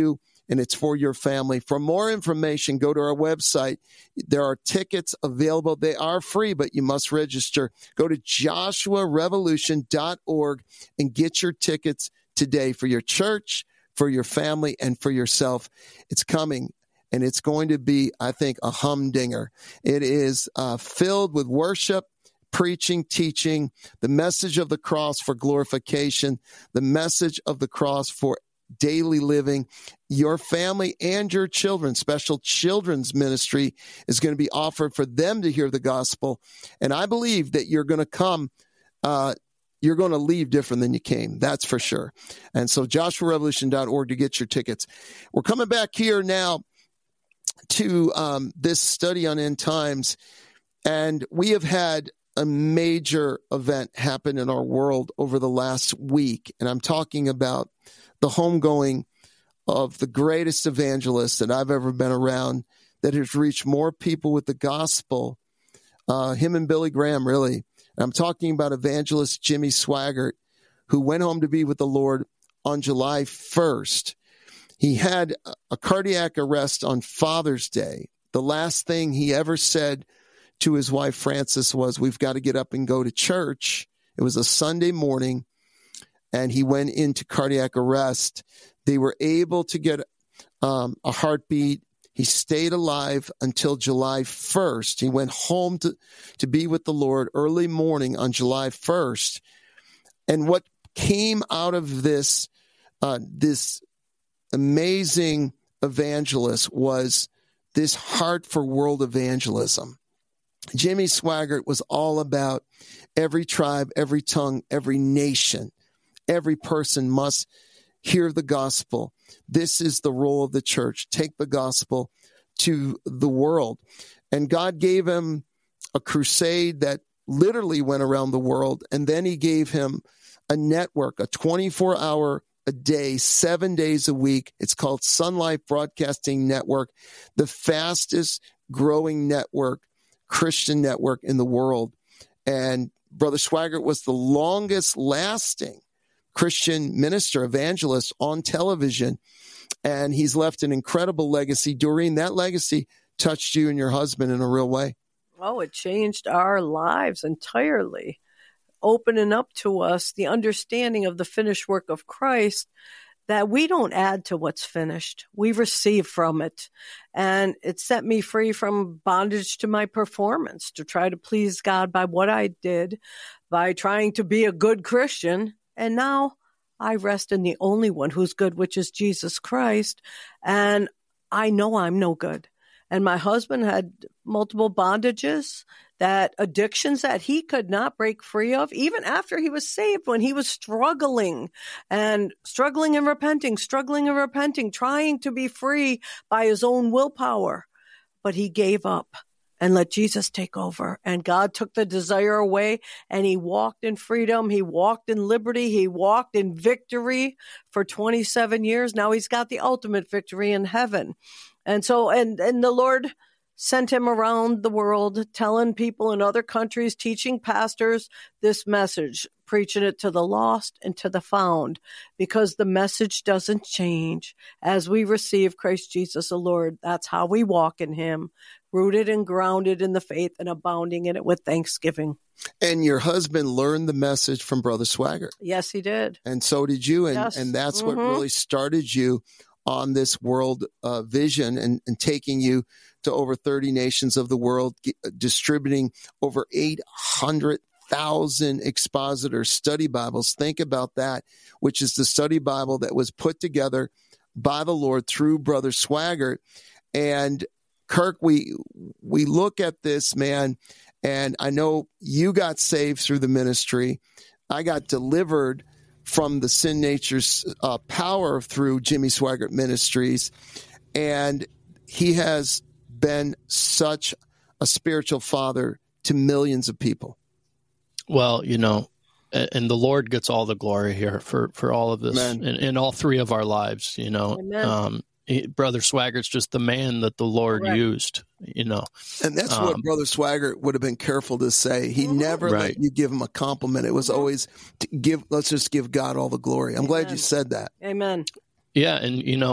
and it's for your family. For more information, go to our website. There are tickets available. They are free, but you must register. Go to joshua revolution dot org and get your tickets today for your church, for your family, and for yourself. It's coming, and it's going to be, I think, a humdinger. It is uh, filled with worship, preaching, teaching, the message of the cross for glorification, the message of the cross for daily living. Your family and your children, special children's ministry is going to be offered for them to hear the gospel. And I believe that you're going to come, uh, you're going to leave different than you came. That's for sure. And so joshua revolution dot org to get your tickets. We're coming back here now to um, this study on end times. And we have had a major event happen in our world over the last week. And I'm talking about the homegoing of the greatest evangelist that I've ever been around, that has reached more people with the gospel, uh, him and Billy Graham, really. And I'm talking about evangelist Jimmy Swaggart, who went home to be with the Lord on July first. He had a cardiac arrest on Father's Day. The last thing he ever said to his wife, Frances, was, we've got to get up and go to church. It was a Sunday morning, and he went into cardiac arrest. They were able to get um, a heartbeat. He stayed alive until July first. He went home to, to be with the Lord early morning on July first. And what came out of this, uh, this amazing evangelist was this heart for world evangelism. Jimmy Swaggart was all about every tribe, every tongue, every nation. Every person must hear the gospel. This is the role of the church. Take the gospel to the world. And God gave him a crusade that literally went around the world. And then he gave him a network, a twenty-four hour a day, seven days a week. It's called Sun Life Broadcasting Network, the fastest growing network, Christian network in the world. And Brother Swaggart was the longest lasting Christian minister, evangelist on television. And he's left an incredible legacy. Doreen, that legacy touched you and your husband in a real way. Oh, it changed our lives entirely, opening up to us the understanding of the finished work of Christ, that we don't add to what's finished. We receive from it. And it set me free from bondage to my performance, to try to please God by what I did, by trying to be a good Christian. And now I rest in the only one who's good, which is Jesus Christ. And I know I'm no good. And my husband had multiple bondages, that addictions that he could not break free of, even after he was saved, when he was struggling and struggling and repenting, struggling and repenting, trying to be free by his own willpower. But he gave up and let Jesus take over. And God took the desire away, and he walked in freedom. He walked in liberty. He walked in victory for twenty-seven years. Now he's got the ultimate victory in heaven. And so, and, and the Lord sent him around the world, telling people in other countries, teaching pastors this message, preaching it to the lost and to the found, because the message doesn't change. As we receive Christ Jesus the Lord, that's how we walk in him, rooted and grounded in the faith and abounding in it with thanksgiving. And your husband learned the message from Brother Swaggart. Yes, he did. And so did you. And, yes. and that's mm-hmm. what really started you on this world uh, vision, and, and taking you to over thirty nations of the world, g- distributing over eight hundred thousand expositor study Bibles. Think about that, which is the study Bible that was put together by the Lord through Brother Swaggart. And Kirk, we we look at this, man, and I know you got saved through the ministry. I got delivered from the sin nature's uh, power through Jimmy Swaggart Ministries. And he has been such a spiritual father to millions of people. Well, you know, and the Lord gets all the glory here for, for all of this in, in all three of our lives, you know. Um, he, Brother Swaggart's just the man that the Lord right. used, you know. And that's um, what Brother Swaggart would have been careful to say. He never right. let you give him a compliment. It was always to give, let's just give God all the glory. I'm Amen. glad you said that. Amen. Yeah. And, you know,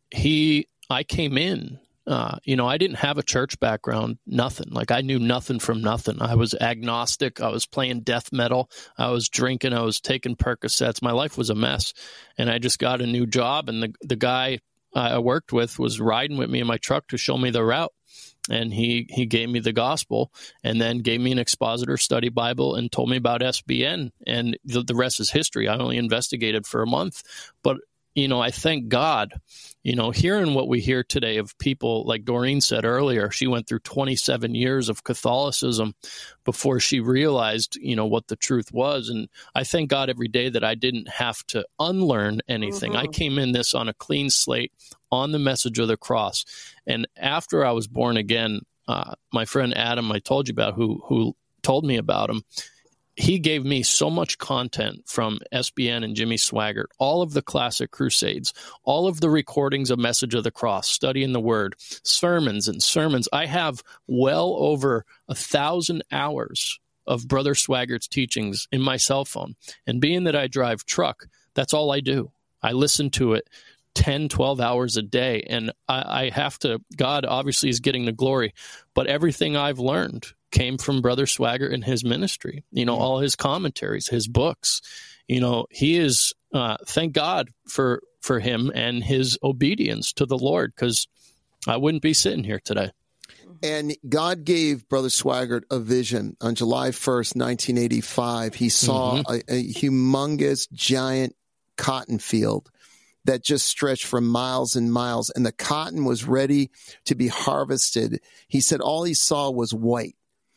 he, I came in, uh, you know, I didn't have a church background, nothing. Like I knew nothing from nothing. I was agnostic. I was playing death metal. I was drinking. I was taking Percocets. My life was a mess. And I just got a new job. And the, the guy I worked with was riding with me in my truck to show me the route. And he, he gave me the gospel and then gave me an expositor study Bible and told me about S B N. And the, the rest is history. I only investigated for a month. But, you know, I thank God, you know, hearing what we hear today of people, like Doreen said earlier, she went through twenty-seven years of Catholicism before she realized, you know, what the truth was. And I thank God every day that I didn't have to unlearn anything. Mm-hmm. I came in this on a clean slate, on the message of the cross. And after I was born again, uh, my friend Adam, I told you about, who who told me about him, he gave me so much content from S B N and Jimmy Swaggart, all of the classic crusades, all of the recordings of Message of the Cross, studying the Word, sermons and sermons. I have well over a thousand hours of Brother Swaggart's teachings in my cell phone. And being that I drive truck, that's all I do. I listen to it ten, twelve hours a day. And I, I have to, God obviously is getting the glory, but everything I've learned came from Brother Swaggart and his ministry, you know, all his commentaries, his books. You know, he is, uh, thank God for, for him and his obedience to the Lord, because I wouldn't be sitting here today. And God gave Brother Swaggart a vision on July first, nineteen eighty-five. He saw mm-hmm. a, a humongous, giant cotton field that just stretched for miles and miles, and the cotton was ready to be harvested. He said all he saw was white.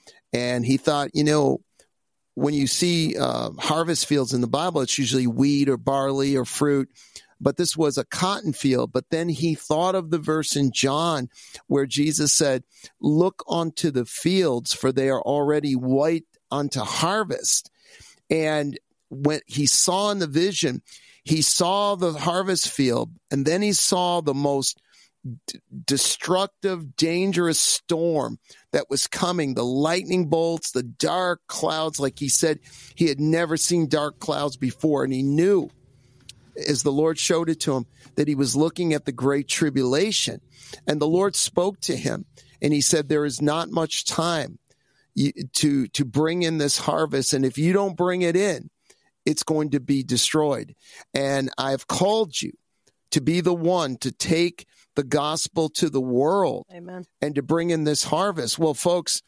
And he thought, you know, when you see uh, harvest fields in the Bible, it's usually wheat or barley or fruit. But this was a cotton field. But then he thought of the verse in John where Jesus said, look onto the fields, for they are already white unto harvest. And when he saw in the vision, he saw the harvest field, and then he saw the most d- destructive, dangerous storm that was coming, the lightning bolts, the dark clouds. Like he said, he had never seen dark clouds before. And he knew, as the Lord showed it to him, that he was looking at the great tribulation. And the Lord spoke to him, and he said, there is not much time to, to bring in this harvest. And if you don't bring it in, it's going to be destroyed. And I've called you to be the one to take the gospel to the world. Amen. And to bring in this harvest. Well, folks,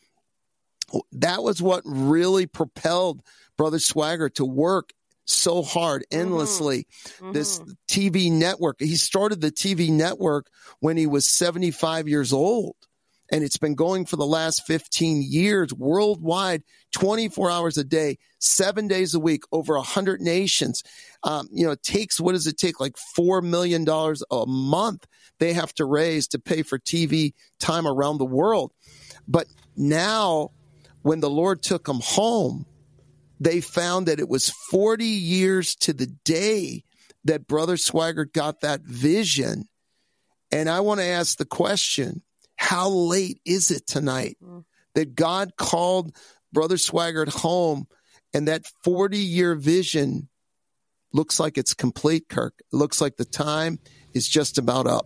that was what really propelled Brother Swaggart to work so hard, endlessly. Mm-hmm. This T V network. He started the T V network when he was seventy-five years old. And it's been going for the last fifteen years worldwide, twenty-four hours a day, seven days a week, over one hundred nations. Um, you know, it takes, what does it take? Like four million dollars a month they have to raise to pay for T V time around the world. But now, when the Lord took them home, they found that it was forty years to the day that Brother Swaggart got that vision. And I want to ask the question, how late is it tonight mm. that God called Brother Swaggart home, and that forty-year vision looks like it's complete, Kirk? It looks like the time is just about up.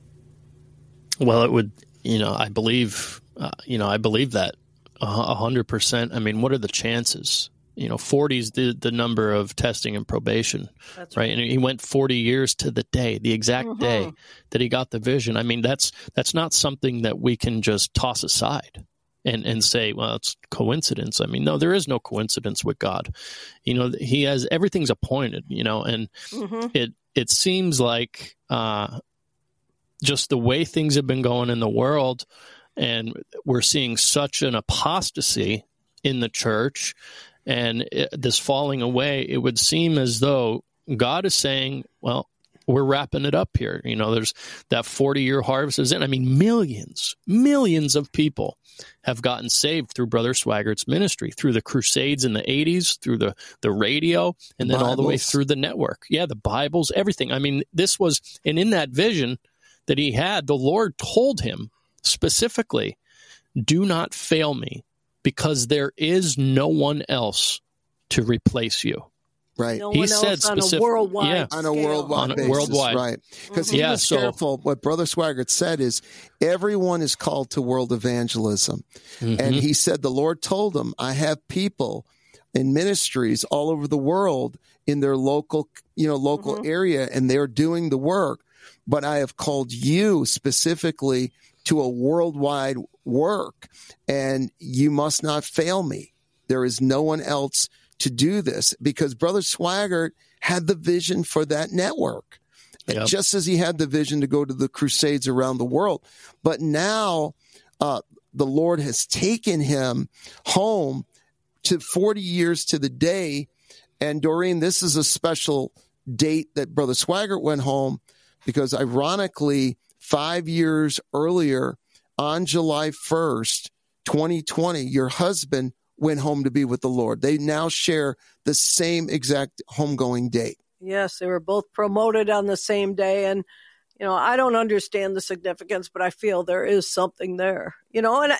Well, it would, you know, I believe, uh, you know, I believe that a hundred percent. I mean, what are the chances? You know, forty is the, the number of testing and probation, that's right? right? And he went forty years to the day, the exact mm-hmm. day that he got the vision. I mean, that's that's not something that we can just toss aside and, and say, well, it's coincidence. I mean, no, there is no coincidence with God. You know, he has, everything's appointed, you know, and mm-hmm. it, it seems like uh, just the way things have been going in the world, and we're seeing such an apostasy in the church, and it, this falling away, it would seem as though God is saying, well, we're wrapping it up here. You know, there's that forty-year harvest is in. I mean, millions, millions of people have gotten saved through Brother Swaggart's ministry, through the Crusades in the eighties, through the, the radio, and then Bibles. all the way through the network. Yeah, the Bibles, everything. I mean, this was, and in that vision that he had, the Lord told him specifically, do not fail me, because there is no one else to replace you. Right. No He one said else on specific- a worldwide yeah. On a scale. worldwide On a basis, worldwide. right? Because Mhm. he Yeah, was so- careful. What Brother Swaggart said is, everyone is called to world evangelism, Mhm. and he said the Lord told him, "I have people in ministries all over the world in their local, you know, local Mhm. area, and they're doing the work. But I have called you specifically to a worldwide work, and you must not fail me. There is no one else to do this," because Brother Swaggart had the vision for that network, Yep. just as he had the vision to go to the crusades around the world. But now uh, the Lord has taken him home to forty years to the day. And Doreen, this is a special date that Brother Swaggart went home, because ironically, five years earlier, on July first, twenty twenty, your husband went home to be with the Lord. They now share the same exact homegoing date. Yes, they were both promoted on the same day. And, you know, I don't understand the significance, but I feel there is something there. You know, and,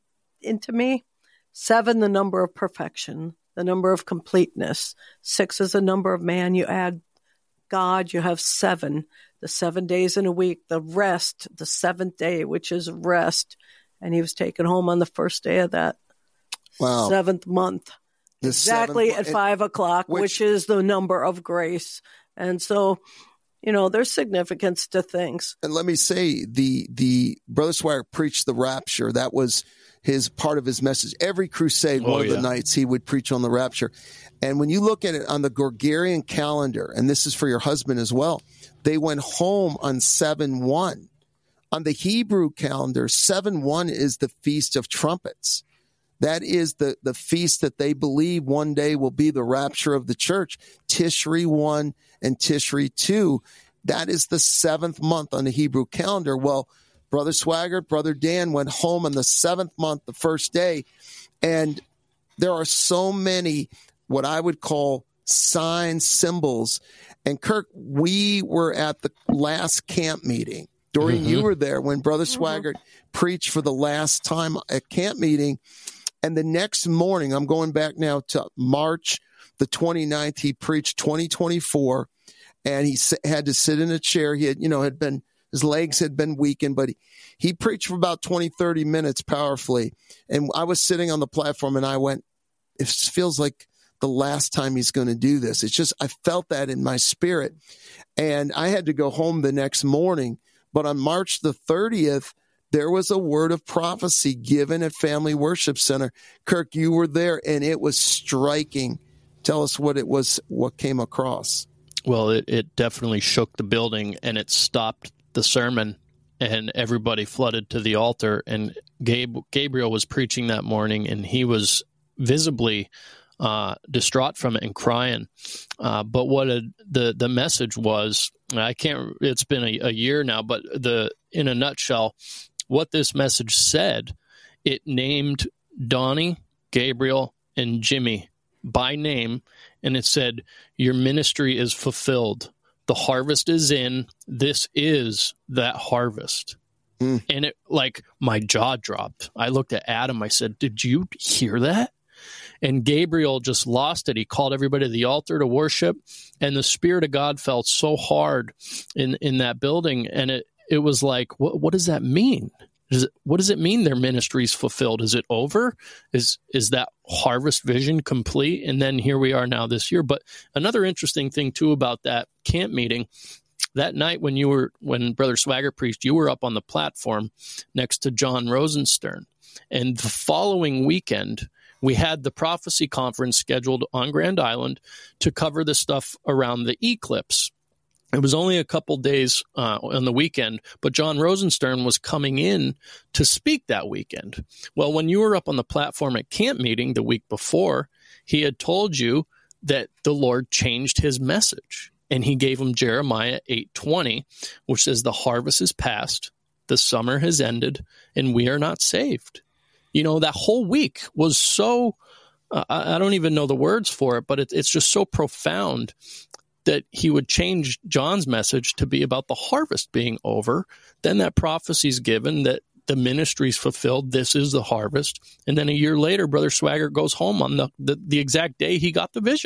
and to me, seven, the number of perfection, the number of completeness. Six is the number of man. You add God, you have seven, the seven days in a week, the rest, the seventh day, which is rest. And he was taken home on the first day of that Wow. seventh month. The Exactly seventh- at five o'clock, which- which, is the number of grace. And so, you know, there's significance to things. And let me say, the the Brother Swaggart preached the rapture. That was his part of his message. Every crusade, Oh, one of yeah. the nights, he would preach on the rapture. And when you look at it on the Gregorian calendar, and this is for your husband as well, they went home on seven one. On the Hebrew calendar, seven one is the Feast of Trumpets. That is the, the feast that they believe one day will be the rapture of the church. Tishri one and Tishri two. That is the seventh month on the Hebrew calendar. Well, Brother Swaggart, Brother Dan went home on the seventh month, the first day. And there are so many, what I would call signs, symbols. And Kirk, we were at the last camp meeting. Doreen, Mhm. you were there when Brother Swaggart preached for the last time at camp meeting. And the next morning, I'm going back now to March the twenty-ninth, he preached twenty twenty-four, and he had to sit in a chair. He had, you know, had been, his legs had been weakened, but he, he preached for about twenty, thirty minutes powerfully. And I was sitting on the platform and I went, it feels like the last time he's going to do this. It's just, I felt that in my spirit. And I had to go home the next morning. But on March the thirtieth, there was a word of prophecy given at Family Worship Center. Kirk, you were there, and it was striking. Tell us what it was, what came across. Well, it, it definitely shook the building, and it stopped the sermon, and everybody flooded to the altar. And Gabe, Gabriel was preaching that morning, and he was visibly uh, distraught from it and crying. Uh, but what a, the the message was, I can't. It's been a, a year now, but the in a nutshell, what this message said, it named Donnie, Gabriel, and Jimmy by name, and it said, your ministry is fulfilled. The harvest is in. This is that harvest. Mm. And it, like, my jaw dropped. I looked at Adam. I said, did you hear that? And Gabriel just lost it. He called everybody to the altar to worship, and the Spirit of God felt so hard in, in that building, and it, it was like, what, what does that mean? Does it, what does it mean their ministry is fulfilled? Is it over? Is is that harvest vision complete? And then here we are now this year. But another interesting thing, too, about that camp meeting, that night when you were when Brother Swaggart preached, you were up on the platform next to John Rosenstern. And the following weekend, we had the prophecy conference scheduled on Grand Island to cover the stuff around the eclipse. It was only a couple days uh, on the weekend, but John Rosenstern was coming in to speak that weekend. Well, when you were up on the platform at camp meeting the week before, he had told you that the Lord changed his message, and he gave him Jeremiah eight twenty, which says, the harvest is past, the summer has ended, and we are not saved. You know, that whole week was so, uh, I don't even know the words for it, but it, it's just so profound that he would change John's message to be about the harvest being over. Then that prophecy is given that the ministry is fulfilled. This is the harvest. And then a year later, Brother Swaggart goes home on the, the, the exact day he got the vision.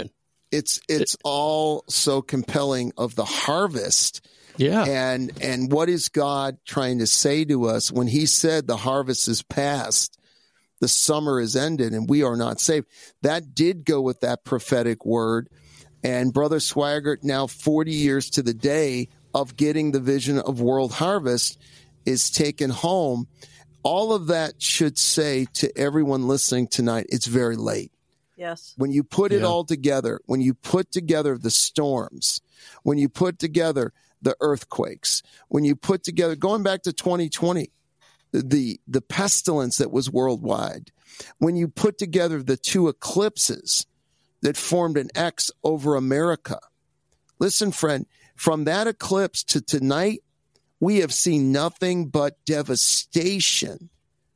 It's it's all so compelling of the harvest. Yeah. And and what is God trying to say to us when he said the harvest is past, the summer is ended, and we are not saved? That did go with that prophetic word. And Brother Swaggart, now forty years to the day of getting the vision of World Harvest, is taken home. All of that should say to everyone listening tonight, it's very late. Yes. When you put it Yeah. all together, when you put together the storms, when you put together the earthquakes, when you put together, going back to twenty twenty, the, the pestilence that was worldwide, when you put together the two eclipses that formed an X over America. Listen, friend, from that eclipse to tonight, we have seen nothing but devastation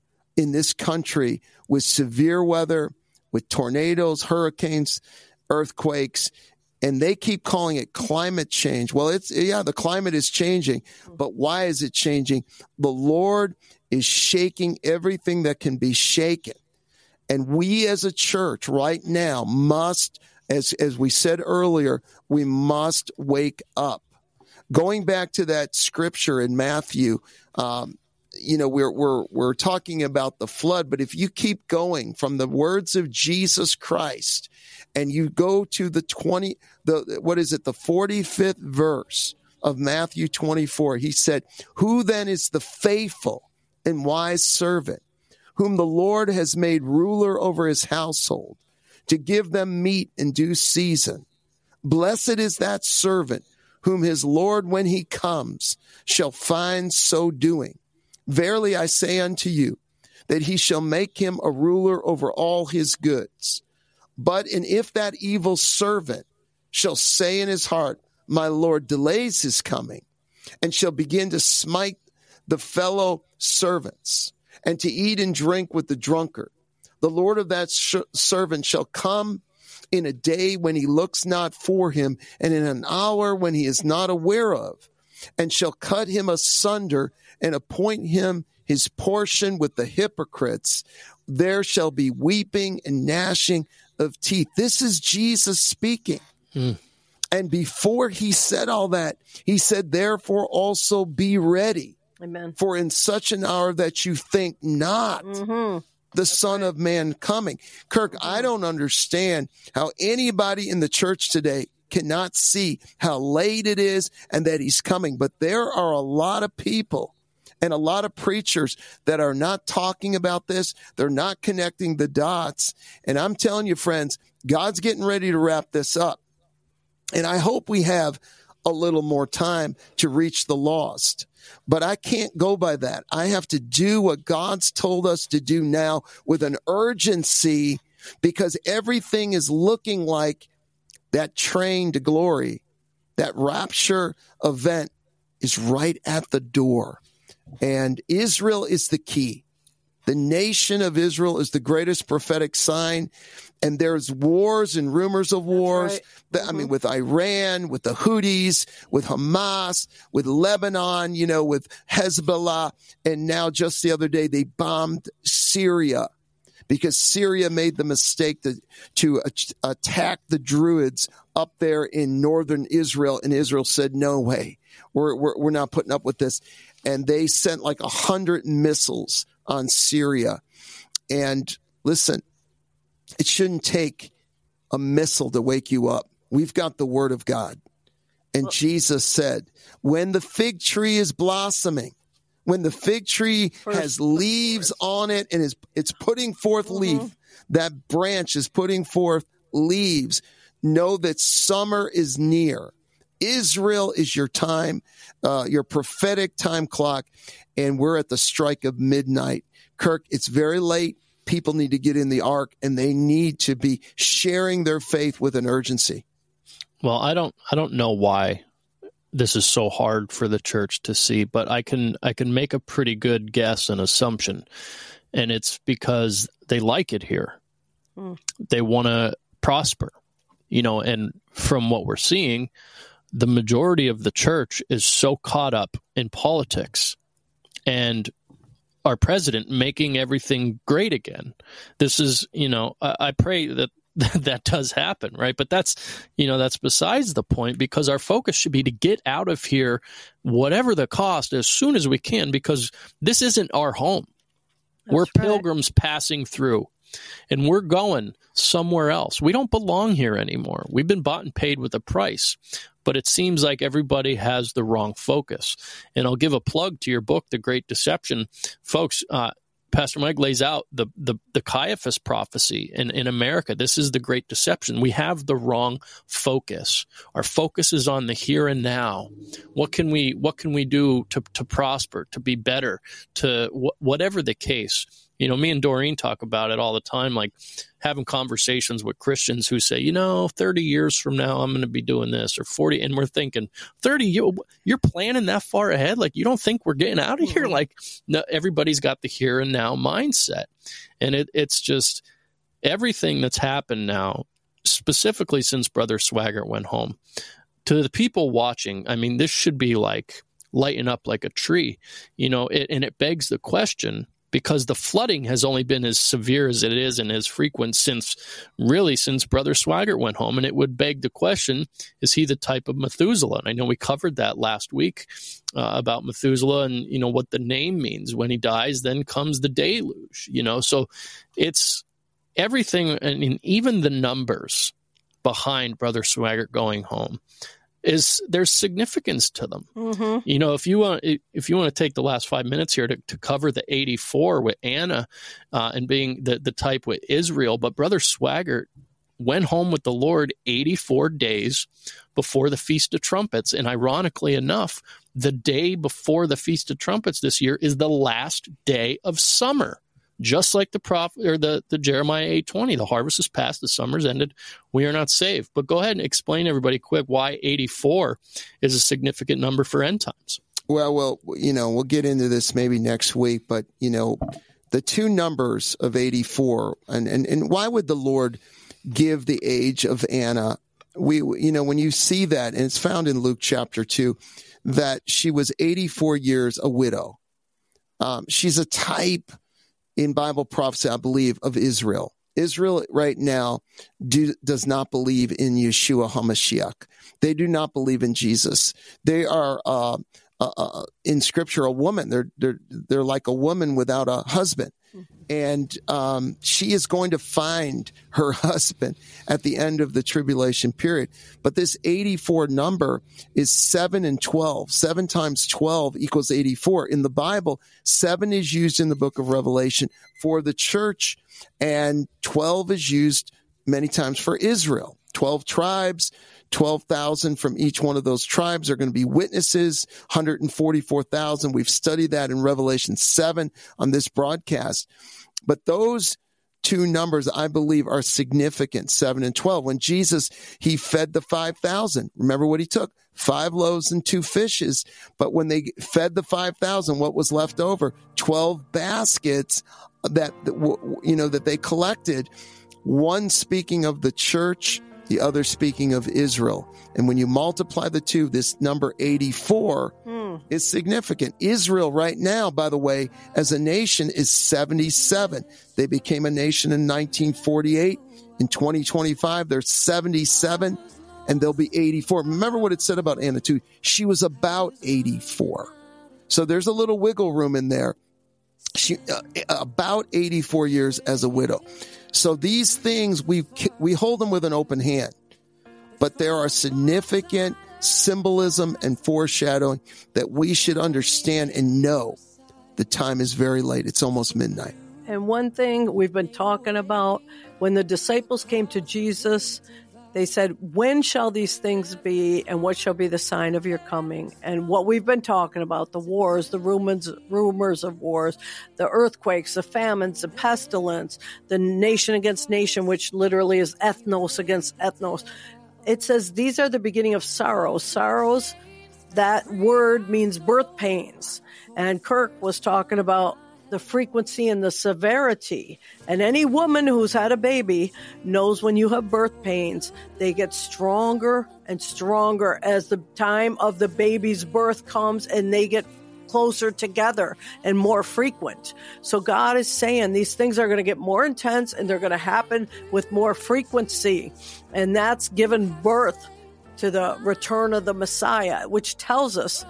in this country with severe weather, with tornadoes, hurricanes, earthquakes, and they keep calling it climate change. Well, it's, yeah, the climate is changing, but why is it changing? The Lord is shaking everything that can be shaken. And we as a church right now must, as, as we said earlier, we must wake up. Going back to that scripture in Matthew, um, you know, we're, we're, we're talking about the flood, but if you keep going from the words of Jesus Christ and you go to the twenty, the, what is it? The forty-fifth verse of Matthew twenty-four, he said, "Who then is the faithful and wise servant whom the Lord has made ruler over his household to give them meat in due season? Blessed is that servant whom his Lord, when he comes, shall find so doing. Verily I say unto you, that he shall make him a ruler over all his goods. But and if that evil servant shall say in his heart, my Lord delays his coming, and shall begin to smite the fellow servants, and to eat and drink with the drunkard, the Lord of that sh- servant shall come in a day when he looks not for him, and in an hour when he is not aware of, and shall cut him asunder and appoint him his portion with the hypocrites. There shall be weeping and gnashing of teeth." This is Jesus speaking. Hmm. And before he said all that, he said, "Therefore also be ready. Amen. For in such an hour that you think not, Mm-hmm. the Son of Man coming." Kirk, I don't understand how anybody in the church today cannot see how late it is and that he's coming. But there are a lot of people and a lot of preachers that are not talking about this. They're not connecting the dots. And I'm telling you, friends, God's getting ready to wrap this up. And I hope we have a little more time to reach the lost. But I can't go by that. I have to do what God's told us to do now with an urgency, because everything is looking like that train to glory, that rapture event is right at the door. And Israel is the key. The nation of Israel is the greatest prophetic sign. And there's wars and rumors of wars. right. That, I mean, with Iran, with the Houthis, with Hamas, with Lebanon, you know, with Hezbollah. And now just the other day, they bombed Syria because Syria made the mistake to, to attack the Druids up there in northern Israel. And Israel said, no way, we're, we're, we're not putting up with this. And they sent like a hundred missiles on Syria. And listen, it shouldn't take a missile to wake you up. We've got the word of God. And well, Jesus said, when the fig tree is blossoming, when the fig tree first, has leaves first. on it and is it's putting forth mm-hmm. leaf, that branch is putting forth leaves, know that summer is near. Israel is your time, uh, your prophetic time clock, and we're at the strike of midnight. Kirk, it's very late. People need to get in the ark, and they need to be sharing their faith with an urgency. Well, I don't, I don't know why this is so hard for the church to see, but I can, I can make a pretty good guess and assumption, and it's because they like it here. Hmm. They want to prosper, you know, and from what we're seeing, the majority of the church is so caught up in politics and our president making everything great again. This is, you know, I, I pray that that does happen, right? But that's, you know, that's besides the point, because our focus should be to get out of here, whatever the cost, as soon as we can, because this isn't our home. That's we're right. Pilgrims passing through, and we're going somewhere else. We don't belong here anymore. We've been bought and paid with a price, but it seems like everybody has the wrong focus. And I'll give a plug to your book, The Great Deception. Folks, uh, Pastor Mike lays out the, the, the Caiaphas prophecy in, in America. This is the great deception. We have the wrong focus. Our focus is on the here and now. What can we, what can we do to, to prosper, to be better, to wh- whatever the case? You know, me and Doreen talk about it all the time, like having conversations with Christians who say, you know, thirty years from now, I'm going to be doing this, or forty. And we're thinking, thirty, you're planning that far ahead? Like, you don't think we're getting out of here? Like, no, everybody's got the here and now mindset. And it, it's just everything that's happened now, specifically since Brother Swaggart went home. To the people watching, I mean, this should be like lighting up like a tree, you know, it, and it begs the question, because the flooding has only been as severe as it is and as frequent since, really, since Brother Swaggart went home. And it would beg the question, is he the type of Methuselah? And I know we covered that last week uh, about Methuselah and, you know, what the name means. When he dies, then comes the deluge, you know. So it's everything, and even the numbers behind Brother Swaggart going home, is there's significance to them. Mm-hmm. You know, if you want, if you want to take the last five minutes here to, to cover the eighty-four with Anna uh, and being the, the type with Israel, but Brother Swaggart went home with the Lord eighty-four days before the Feast of Trumpets. And ironically enough, the day before the Feast of Trumpets this year is the last day of summer. Just like the prophet or the, the Jeremiah eight twenty, the harvest is past, the summer's ended, we are not saved. But go ahead and explain everybody quick why eighty-four is a significant number for end times. Well, well, you know, we'll get into this maybe next week, but you know, the two numbers of eighty-four, and and, and why would the Lord give the age of Anna? We, you know, when you see that, and it's found in Luke chapter two, that she was eighty-four years a widow. Um, she's a type in Bible prophecy, I believe, of Israel. Israel right now do, does not believe in Yeshua HaMashiach. They do not believe in Jesus. They are uh, uh, uh, in Scripture a woman. They're they're they're like a woman without a husband, and um, she is going to find her husband at the end of the tribulation period. But this eighty-four number is seven and twelve. Seven times twelve equals eighty-four. In the Bible, seven is used in the book of Revelation for the church, and twelve is used many times for Israel. twelve tribes, twelve thousand from each one of those tribes are going to be witnesses, one hundred forty-four thousand. We've studied that in Revelation seven on this broadcast. But those two numbers, I believe, are significant, seven and twelve. When Jesus, he fed the five thousand. Remember what he took? Five loaves and two fishes. But when they fed the five thousand, what was left over? twelve baskets that, you know, that they collected. One speaking of the church, the other speaking of Israel. And when you multiply the two, this number eighty-four mm. is significant. Israel right now, by the way, as a nation is seventy-seven. They became a nation in nineteen forty-eight. In twenty twenty-five, they're seventy-seven, and they'll be eighty-four. Remember what it said about Anna, too. She was about eighty-four. So there's a little wiggle room in there. She uh, about eighty-four years as a widow. So these things, we we hold them with an open hand, but there are significant symbolism and foreshadowing that we should understand and know. The time is very late. It's almost midnight. And one thing we've been talking about, when the disciples came to Jesus, they said, when shall these things be, and what shall be the sign of your coming? And what we've been talking about, the wars, the rumors, rumors of wars, the earthquakes, the famines, the pestilence, the nation against nation, which literally is ethnos against ethnos. It says these are the beginning of sorrows. Sorrows, that word means birth pains. And Kirk was talking about the frequency and the severity. And any woman who's had a baby knows when you have birth pains, they get stronger and stronger as the time of the baby's birth comes, and they get closer together and more frequent. So God is saying these things are going to get more intense and they're going to happen with more frequency. And that's given birth to the return of the Messiah, which tells us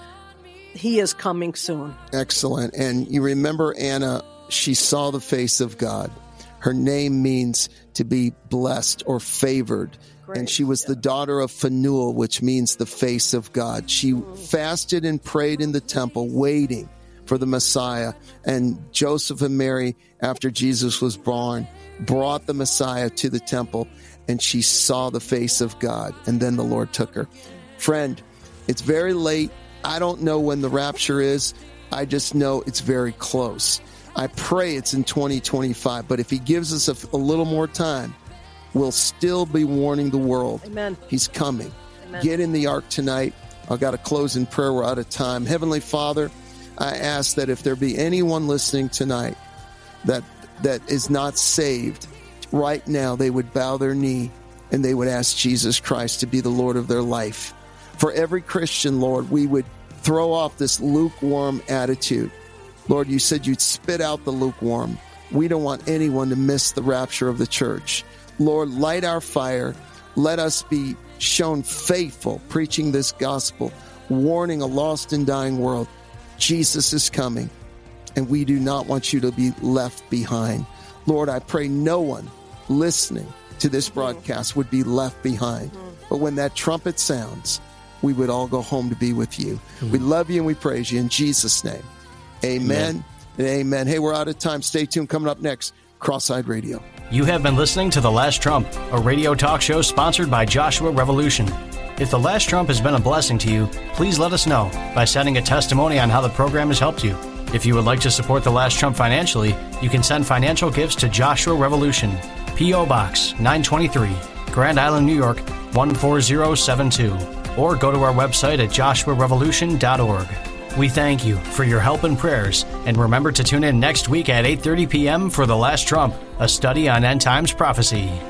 he is coming soon. Excellent. And you remember Anna, she saw the face of God. Her name means to be blessed or favored. Great. And she was yeah. the daughter of Phanuel, which means the face of God. She mm. fasted and prayed in the temple, waiting for the Messiah. And Joseph and Mary, after Jesus was born, brought the Messiah to the temple, and she saw the face of God. And then the Lord took her. Friend, it's very late. I don't know when the rapture is. I just know it's very close. I pray it's in twenty twenty-five, but if he gives us a, a little more time, we'll still be warning the world. Amen. He's coming. Amen. Get in the ark tonight. I've got to close in prayer. We're out of time. Heavenly Father, I ask that if there be anyone listening tonight that that is not saved, right now they would bow their knee and they would ask Jesus Christ to be the Lord of their life. For every Christian, Lord, we would throw off this lukewarm attitude. Lord, you said you'd spit out the lukewarm. We don't want anyone to miss the rapture of the church. Lord, light our fire. Let us be shown faithful, preaching this gospel, warning a lost and dying world. Jesus is coming, and we do not want you to be left behind. Lord, I pray no one listening to this broadcast would be left behind. But when that trumpet sounds, we would all go home to be with you. Mm-hmm. We love you and we praise you in Jesus' name. Amen, amen and amen. Hey, we're out of time. Stay tuned. Coming up next, Cross-Eyed Radio. You have been listening to The Last Trump, a radio talk show sponsored by Joshua Revolution. If The Last Trump has been a blessing to you, please let us know by sending a testimony on how the program has helped you. If you would like to support The Last Trump financially, you can send financial gifts to Joshua Revolution, P O. Box nine twenty-three, Grand Island, New York, one four zero seven two. Or go to our website at joshua revolution dot org. We thank you for your help and prayers, and remember to tune in next week at eight thirty p.m. for The Last Trump, a study on end times prophecy.